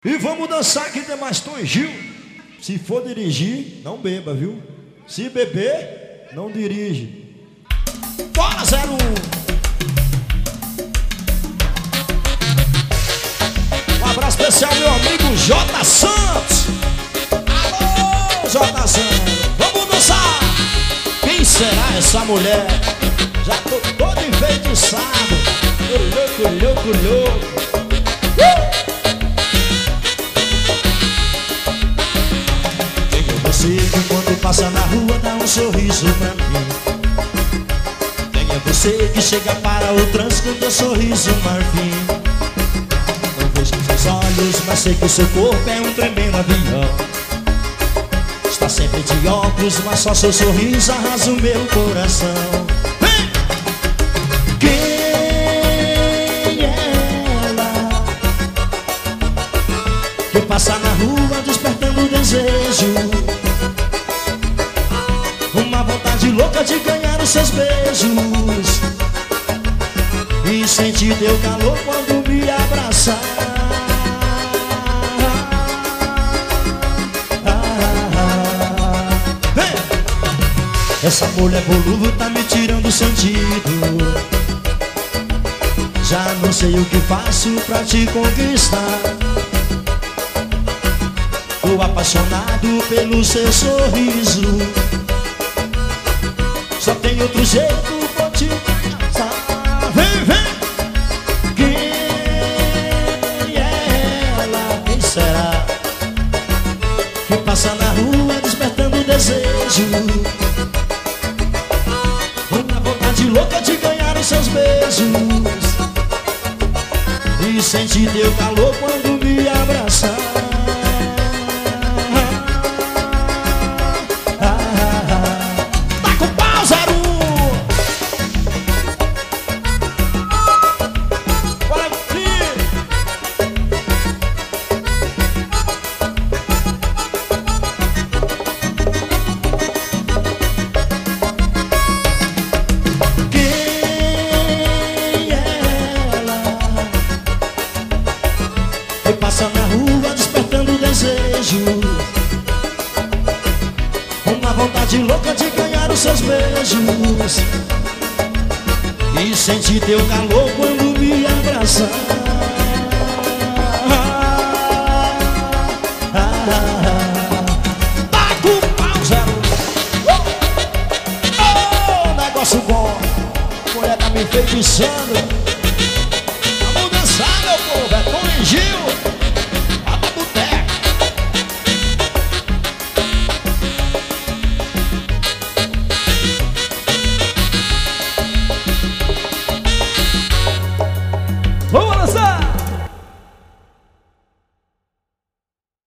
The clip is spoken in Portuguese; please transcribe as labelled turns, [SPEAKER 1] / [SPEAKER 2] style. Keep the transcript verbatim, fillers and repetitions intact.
[SPEAKER 1] E vamos dançar que tem mais Tom e Gil. Se for dirigir, não beba, viu? Se beber, não dirige. Bora, zero um. Um abraço especial, meu amigo J. Santos. Alô, J. Santos. Vamos dançar. Quem será essa mulher? Já tô todo enfeitiçado. Louco, louco, louco. Você que quando passa na rua dá um sorriso pra mim. Quem é você que chega para o trânsito com teu sorriso marfim? Não vejo seus olhos, mas sei que o seu corpo é um tremendo avião. Está sempre de óculos, mas só seu sorriso arrasa o meu coração. Vem! Quem é ela que passa na rua despertando o desejo? Uma vontade louca de ganhar os seus beijos e sentir teu calor quando me abraçar. Vem! Essa mulher volúvel tá me tirando o sentido. Já não sei o que faço pra te conquistar. Tô apaixonado pelo seu sorriso. Só tem outro jeito pra te cansar. Vem, vem! Quem é ela? Quem será? Que passa na rua despertando o desejo. Uma vontade louca de ganhar os seus beijos e sentir teu calor quando me abraçar. Passa na rua despertando o desejo. Uma vontade louca de ganhar os seus beijos e sentir teu calor quando me abraçar.